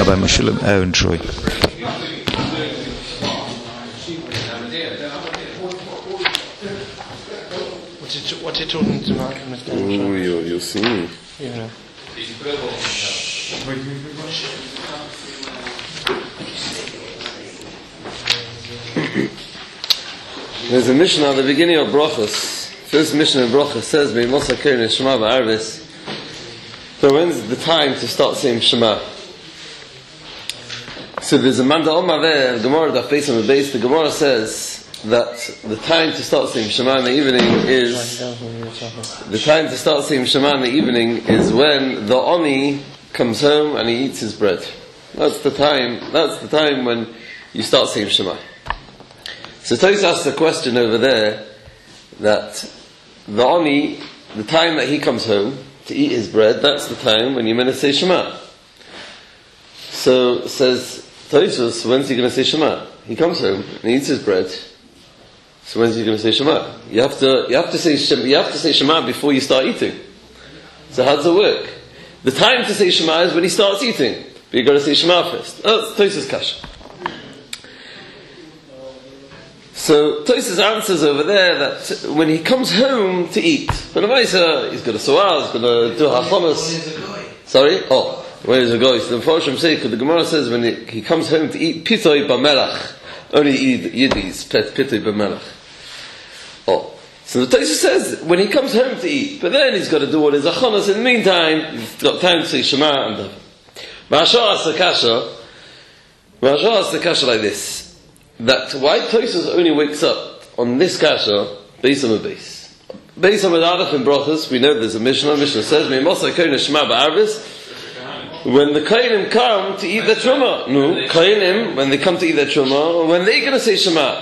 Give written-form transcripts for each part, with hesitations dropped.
Rabbi Meshulam Ehrentreu. What's he talking tonight, Mr. Oh, you'll see. Yeah. There's a Mishnah at the beginning of Brachos. First Mishnah in Brachos says, "Beimosa Kohen Shema Ba'arvis." So when's the time to start saying Shema? So there's a Manda Omar there, Gemara Daf Beis on the base. The Gemara says that the time to start saying Shema in the evening is when the Oni comes home and he eats his bread. That's the time when you start saying Shema. So Tos asks a question over there that the Oni, the time that he comes home to eat his bread, that's the time when you're meant to say Shema. So says Tos, when's he going to say Shema? He comes home and he eats his bread. So when's he going to say Shema? You have to say Shema before you start eating. So how does it work? The time to say Shema is when he starts eating, but you've got to say Shema first. Oh, it's Tos's kasha. So Tos's answers over there that when he comes home to eat, he's got a soar, he's going to do hachomas. Sorry? Oh, where is the guy? So the Mepharshim say, because the Gemara says when he comes home to eat pitoi b'melach, only Yiddi's pitoi b'melach. Oh, so the Tosha says when he comes home to eat, but then he's got to do all his achonas. In the meantime, he's got time to say Shema and Ma'ashar asks the kasha like this: that why Tosha only wakes up on this kasha based on the base. Based on the Aleph in Brachos, we know there's a Mishnah. Mishnah says, "Meimosa Kohen Shema Ba'arvis." When the Kohenim come to eat the Truma, Kohenim, when they come to eat their Truma, when they're going to say Shema,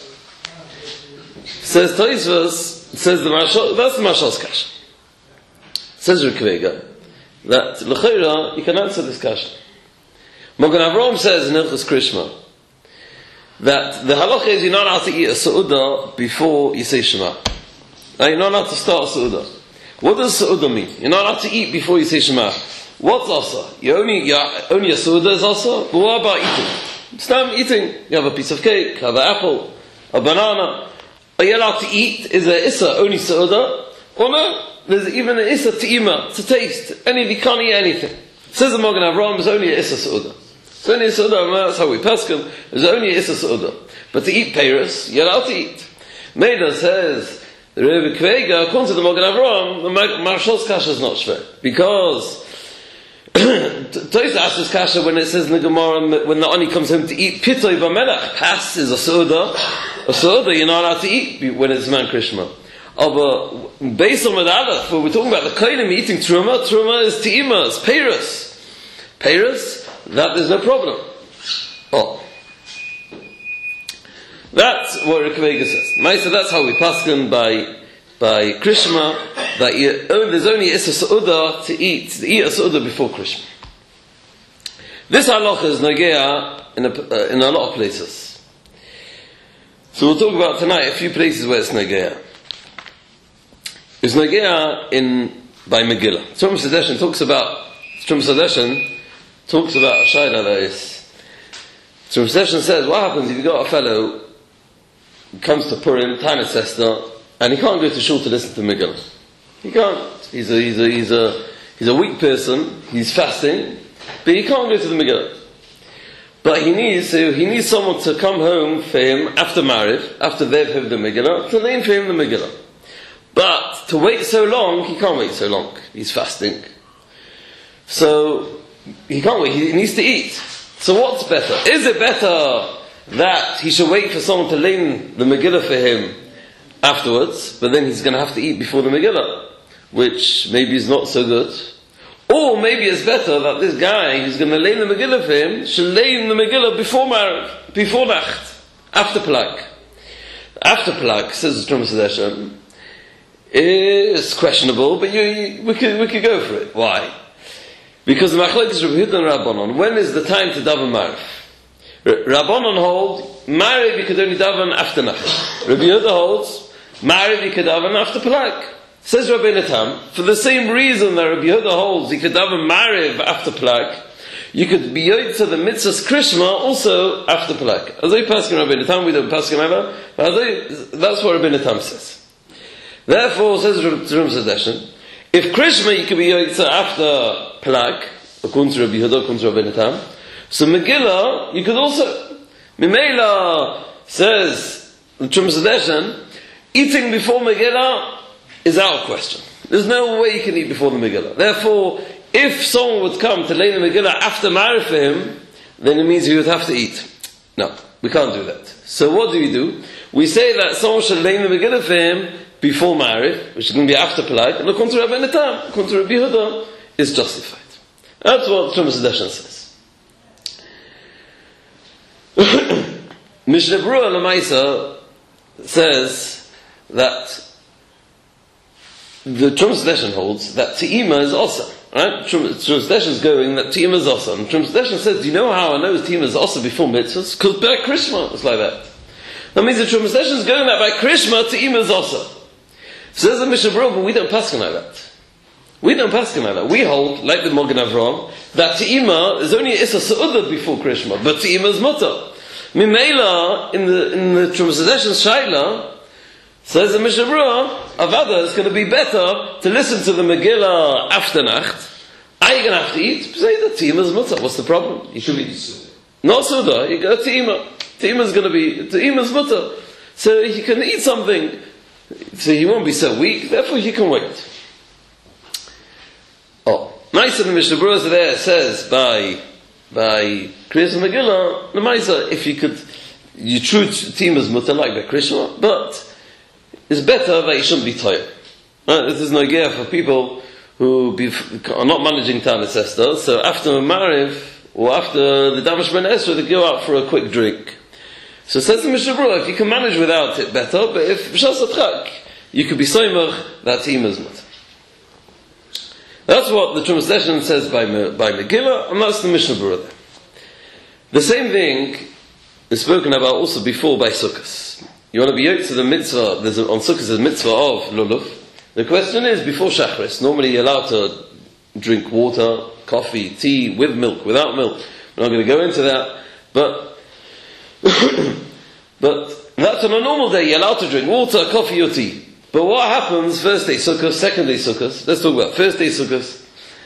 says Tosfos, says the Mashal, that's the Mashal's kasha. Says Rukvega, that l'chayra you can answer this kasha. Magen Avraham says in Hilchos Krishma that the halacha is you're not allowed to eat a Seudah before you say Shema. You're not allowed to start a Seudah. What does Seudah mean? You're not allowed to eat before you say Shema. What's asa? Only a Seudah is asa, but what about eating? Start eating. You have a piece of cake, have an apple, a banana. Are you allowed to eat? Is there issa only Seudah? Or no? There's even an issa te'ima, to taste. You can't eat anything. Says the Magen Avraham, there's only a issa Seudah. It's only a Seudah, that's how we paskin. There's only a issa Seudah. But to eat peiros, you're allowed to eat. Meida says, the Rebbe Kvega, according to the Magen Avraham, the Marshal's kasha is not shver. Because Tosha asks this kasha when it says in the Gemara, when the Ani comes home to eat pitoi b'melach, pas is a Seudah. A Seudah you're not allowed to eat when it's Man Krishma. But based on Aleph, when we're talking about the Kohenim eating Truma is Te'ima, it's Peiros. Peiros, that there's no problem. Oh. That's what Rukvega says. Maisa, that's how we paskin by Krishma, that there's only Issa Seudah to eat a Seudah before Krishma. This halacha is Nagea in a lot of places. So we'll talk about tonight a few places where it's Nagea. It's Nagea by Megillah. Trum Sadeshan talks about a shayla that is. Trum Sadeshan says, what happens if you've got a fellow who comes to Purim, Tanis Esther, and he can't go to shul to listen to Megillah? He can't. He's a weak person, he's fasting, but he can't go to the Megillah. But he needs someone to come home for him after Mariv, after they've heard the Megillah, to learn for him the Megillah. But to wait so long, he can't wait so long. He's fasting. So, he can't wait, he needs to eat. So what's better? Is it better that he should wait for someone to learn the Megillah for him afterwards, but then he's going to have to eat before the Megillah, which maybe is not so good? Or maybe it's better that this guy who's going to lay the Megillah for him should lay the Megillah before Nacht, after Plag. After Plag, says the Trum Sadeshan, is questionable, but we could go for it. Why? Because the Machlokes Rabbi Yehuda and Rabbanon, when is the time to daven Mariv? Rabbanon hold Mariv you could only daven after Nacht. Rabbi Yehuda holds Mariv you could daven after Plag. Says Rabbeinu Tam, for the same reason that Rabbi Yehuda holds he could daven Mariv after Plag, you could be yoytza the mitzvah's krishma also after Palak. As I pass in Rabbeinu Tam, we don't pass in ever, but that's what Rabbeinu Tam says. Therefore, says Rum Sedeshin, if krishma you could be yoytza after Palak, according to Rabbi Yehuda, according to Rabbeinu Tam, so Megillah you could also. Mimela says the Rum Sedeshin, eating before Megillah is out of question. There's no way you can eat before the Megillah. Therefore, if someone would come to lay the Megillah after Ma'ariv for him, then it means he would have to eat. No, we can't do that. So what do? We say that someone should lay the Megillah for him before Ma'ariv, which is going to be after Palak, and according to Rabbeinu Tam, according to Rabbi Yehuda, is justified. That's what Rum Sedeshin says. Mishnah Berurah Lamaisa says that the Rum Sedeshin holds that Te'ima is also. Right? Rum Sedeshin is going that Te'ima is also. And Rum Sedeshin says, do you know how I know Te'ima is also before mitzvahs? Because by Krishma it's like that. That means that Rum Sedeshin is going that by Krishma Te'ima is also. Says the Mishnah Berurah, but we don't paskin like that. We don't paskin like that. We hold, like the Mogen Avraham, that Te'ima is only Issa Sa'udah before Krishma, but Te'ima is Mutter. Mimela, in the Rum Sedeshin Shaila, says the Mishnah Berurah, Avada is going to be better to listen to the Megillah after Nacht. Are you going to have to eat? Say that Te'ima is Mutter. What's the problem? You should be not Suda. You got Te'ima. Te'ima is going to be Te'ima is Mutter. So he can eat something. So he won't be so weak. Therefore, he can wait. Oh, nice in the Mishnah Berurah there says by Kriyas Megillah, the Maisa, if you could, you true Te'ima is Mutter like by Krishna, but it's better that you shouldn't be tired. Right? This is no gear for people who are not managing Tanis Esther, so after Ma'ariv, or after the Damash Ben Esra, they go out for a quick drink. So it says the Mishnah Berurah, if you can manage without it, better, but if B'shas Atchak, you could be Soimach, that Te'ima is Mutter. That's what the Rum Sedeshin says by Megillah, and that's the Mishnah Berurah there. The same thing is spoken about also before by Sukkos. You want to be yoked to the mitzvah, on Sukkot there's a mitzvah of lulav. The question is, before Shachris, normally you're allowed to drink water, coffee, tea, with milk, without milk. We're not going to go into that, but that's on a normal day, you're allowed to drink water, coffee or tea. But what happens first day Sukkot, second day Sukkot? Let's talk about first day Sukkot.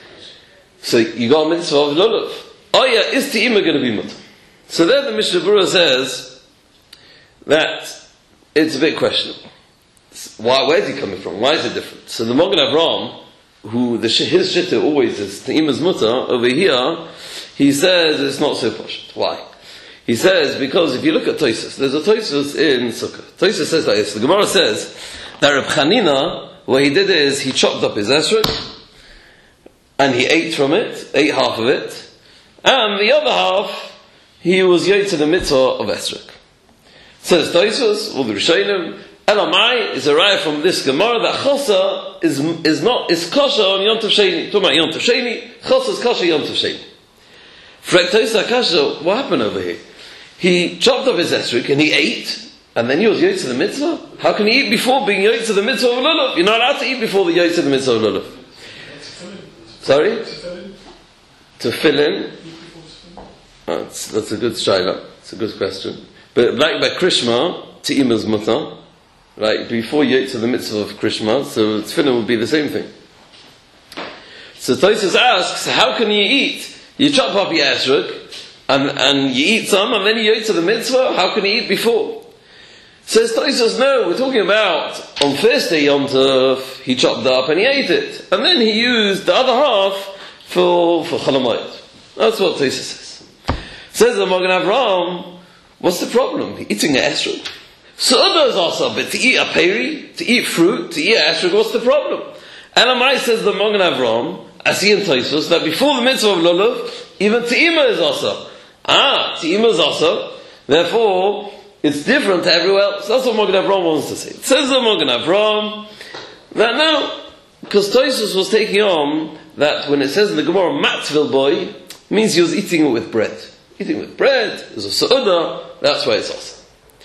So you got a mitzvah of lulav. Oh yeah, is Te'ima going to be mutter? So there the Mishnah Berurah says that it's a bit questionable. Where's he coming from? Why is it different? So the Mogen Avraham, his shitta always is Te'ima's mutter, over here, he says it's not so posh. Why? He says, because if you look at Tosfos, there's a Tosfos in Sukkah. Tosfos says like this. The Gemara says that Reb Chanina, what he did is he chopped up his esrog, and he ate from it, ate half of it, and the other half, he was yot to the mitzvah of esrog. Says Tosfos, or the Rishonim, Elamai is a raya from this Gemara that chosa is kosher on Yom Tov Sheni. Talking about Yom Tov Sheni, chosa is kosher Yom Tov Sheni. Frek Tosfos Kasha, what happened over here? He chopped up his esrog and he ate, and then he was yot to the mitzvah. How can he eat before being yot to the mitzvah of lulav? You're not allowed to eat before the yot to the mitzvah of lulav. Sorry? To fill in? Oh, that's a good shaila. It's a good question. But like by Krishma, Te'ima's mutter, right, before yot to the mitzvah of Krishma, so tefillin would be the same thing. So Tosfos asks, how can you eat? You chop up your esrog, and you eat some, and then you eat to the mitzvah. How can you eat before? Says Tosfos, no, we're talking about on first day Yom Tov, he chopped it up and he ate it, and then he used the other half for Cholamayot. That's what Tosfos says. Says the Mogen Avraham, what's the problem? Eating an esrog. So others also, but to eat a peri, to eat fruit, to eat an esrog, what's the problem? Elamai says the Mogen Avraham, I see in Tosfos that before the mitzvah of lulav, even Te'ima is also. Te'ima is also. Therefore, it's different to everywhere else. That's what Mogen Avraham wants to say. It says the Mogen Avraham that no, because Tosfos was taking on that when it says in the Gemara matzvil boy, means he was eating it with bread. Eating with bread is a sa'udah. That's why it's also.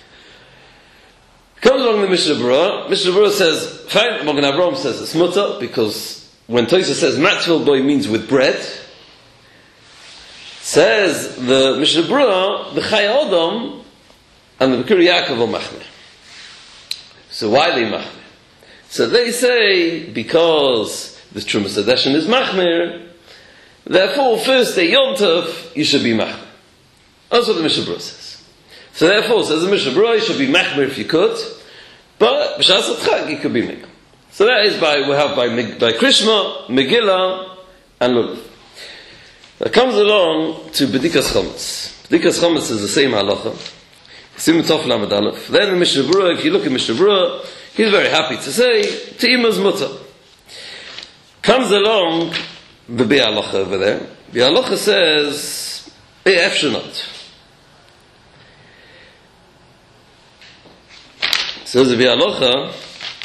Comes along the Mishnah Berurah. Mishnah Berurah says, fine, Mogen Avraham says it's mutter, because when Tosfos says matzvil boy means with bread, Says the Mishnah Berurah, the Chayei Adam and the B'kir Yaakov are machmir. So why they machmir? So they say because the Trumas Hadeshin is machmir, therefore first day Yom Tov you should be machmir. That's what the Mishnah Berurah says. So therefore, says the Mishnah Berurah, you should be machmir if you could, but b'shas Chag you could be mikvah. So that is by Krishma, Megillah, and Lulav. That comes along to B'dikas Chometz. B'dikas Chometz is the same halacha. Sim Tov Lamed Aleph. Then the Mishnah Berurah, if you look at Mishnah Berurah, he's very happy to say, Te'ima's mutter. Comes along the Bi'alacha over there. Bi'alacha says, E'ef Shenot. Says the Bi'alacha,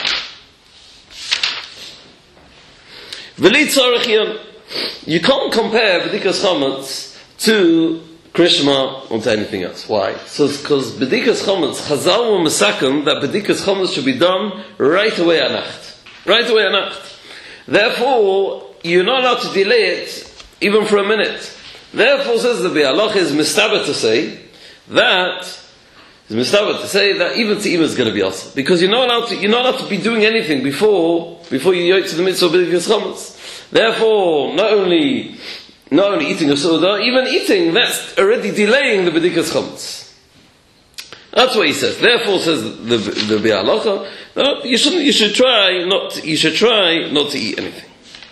you can't compare B'dikas Chometz to Krishma or to anything else. Why? So because B'dikas Chometz, Chazal were mesaken that B'dikas Chometz should be done right away at Nacht. Right away at Nacht. Therefore, you're not allowed to delay it even for a minute. Therefore, says the Bi'alach is mistaber to say that even Te'ima is going to be awesome. Because you're not allowed to be doing anything before you yoyt to the mitzvah of B'dikas Chometz. Therefore, not only eating a soda, even eating, that's already delaying the B'dikas Chometz. That's what he says. Therefore, says the Bi'alacha, no, you should try not to eat anything.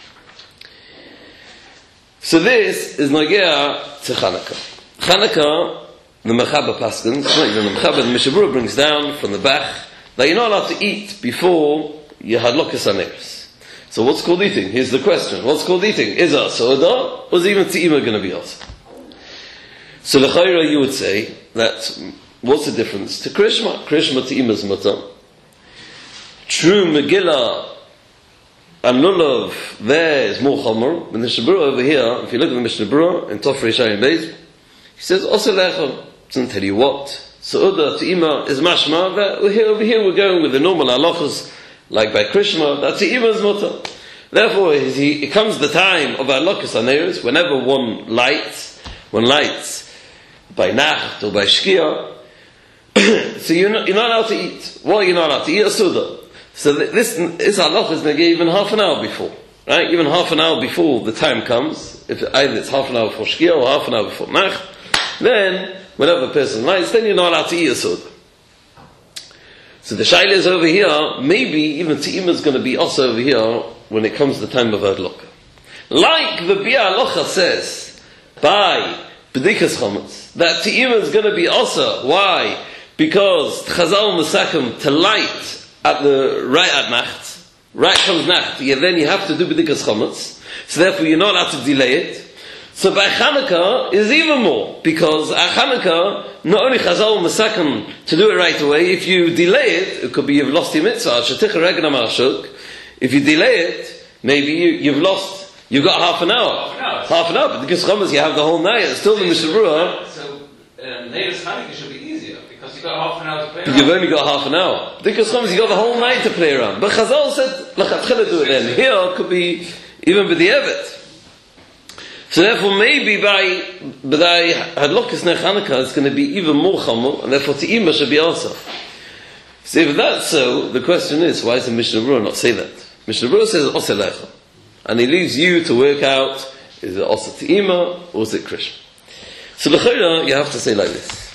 So this is Nagea to Chanukah. Chanukah, the Mechaber Paskins, the Mechaber, the Mishnah Berurah brings down from the Bach, that you're not allowed to eat before you had Lokas HaNeres. So what's called eating? Here's the question. What's called eating? Is it a soda, or is even Te'ima going to be awesome? So l'chayra you would say that, what's the difference to Krishma? Krishma Te'ima's mutter. True Megillah and Lulav, there is more chomer. The Mishnah Berurah over here, if you look at the Mishnah Berurah in Tov Reish Ayin Beis, he says, Osa Lecha, doesn't tell you what. Soda Te'ima is mashma, that over here we're going with the normal halachas, like by Krishma, that's Te'ima's mutter. Therefore, it comes the time of our Lokas HaNeres, whenever one lights by Nacht or by Shkia, so you're not allowed to eat. Well, you're not allowed to eat a Suda. So this halach is going to give even half an hour before. Right? Even half an hour before the time comes, if either it's half an hour before Shkia or half an hour before Nacht, then, whenever a person lights, then you're not allowed to eat a Suda. So the shaila is over here, maybe even Te'ima is going to be also over here when it comes to the time of Adlokah. Like the Bi'alacha says, by B'dikas Chometz, that Te'ima is going to be also. Why? Because Chazal Mesakim to light right at Nacht, right comes Nacht, then you have to do B'dikas Chometz, so therefore you're not allowed to delay it. So by Chanukah is even more, because at Chanukah, not only Chazal Mesakim to do it right away, if you delay it could be you've lost your mitzvah. If you delay it, maybe you've got half an hour. Half an hour, but because Chometz you have the whole night, it's still the Mishnah Berurah. So, Neiros Chanukah should be easier, because you've got half an hour to play around. You've only got half an hour. Because Chometz you got the whole night to play around. But Chazal said, L'chatchila do it then. Here it could be even b'di'evet. So therefore, maybe by Hadlokas Ner Chanukah, it's going to be even more chomer, and therefore Te'ima should be also. So if that's so, the question is, why does the Mishnah Berurah not say that? Mishnah Berurah says Osa Lecha, and he leaves you to work out: is it Osa Te'ima or is it Krishma? So l'chayra, you have to say like this: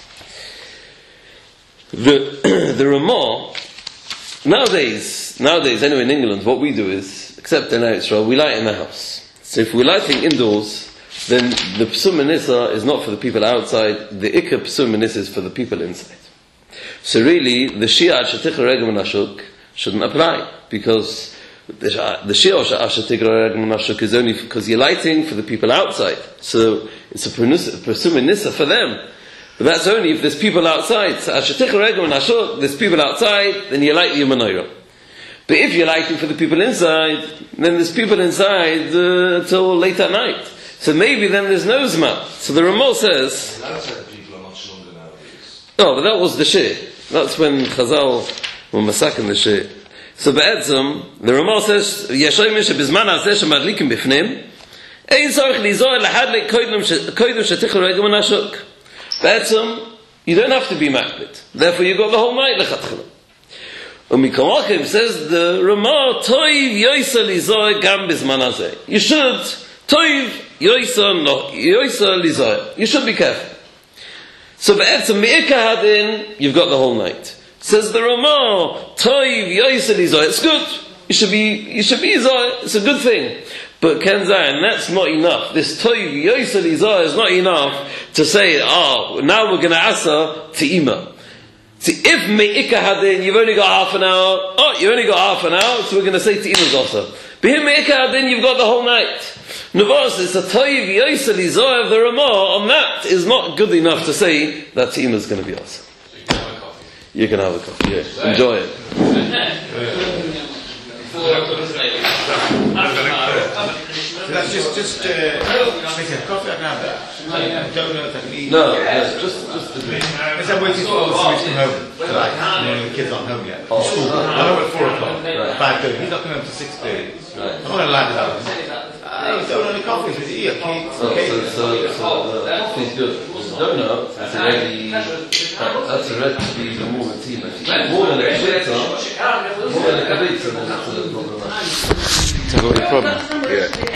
the Ramah nowadays, anyway in England, what we do is, except in Israel, we light in the house. So if we're lighting indoors, then the Psum Nisa is not for the people outside, the Ikka Psum Nisa is for the people inside. So really, the Shia Shaticha Regem Nashuk shouldn't apply, because the Shia Shaticha Regem Nashuk is only because you're lighting for the people outside. So it's a Psum Nisa for them. But that's only if there's people outside. So Shaticha Regem Nashuk, there's people outside, then you light the menorah. But if you're lighting for the people inside, then there's people inside till late at night. So maybe then there's no Zman. So the Ramah says... Outside people are much longer nowadays. No, but that was the Shir. That's when Chazal were masakin the Shir. So Be'etzim, the Ramah says, Yashay Misha Bizman Azeh Shemadlikim Bifnim, Ein Zorch Lizoy Lahadlik Koidem Shetichel Regem Nashuk. You don't have to be makbid. Therefore, you got the whole night lechatchila. Umikamachim says the Ramah Toiv Yoisa Lizoy Gam Bizman Hazeh. You should Toiv Yoisa Lizoy. You should be careful. So be'etzem me'ika hadin, you've got the whole night. Says the Ramah Toiv Yoisa Lizoy. It's good. You should be Zoy. It's a good thing. But Ken Zayin, that's not enough. This Toiv Yoisa Lizoy is not enough to say, now we're going to asa Te'ima. See, if me'ika hadin, you've only got half an hour. You only got half an hour, so we're going to say Te'ima's also. But here me'ika hadin, you've got the whole night. Navos, it's a Toiv Yoisa Lizoy of the Ramah, on that is not good enough to say that Te'ima's going to be also. You can have a coffee, yeah. Enjoy it. That's just coffee I can have that. I don't know if I can eat. No, just the drink. As I'm waiting for all the switch from home. Like, the kids aren't home yet. From school. I'm home at 4 o'clock. 5:30. He's not coming home to 6:30. I'm not going to land it out. Don't know any coffees with you. So the coffee's good. Donut, that's already to be the more than tea. If you eat more than a kavitza, then it's a problem. Yeah.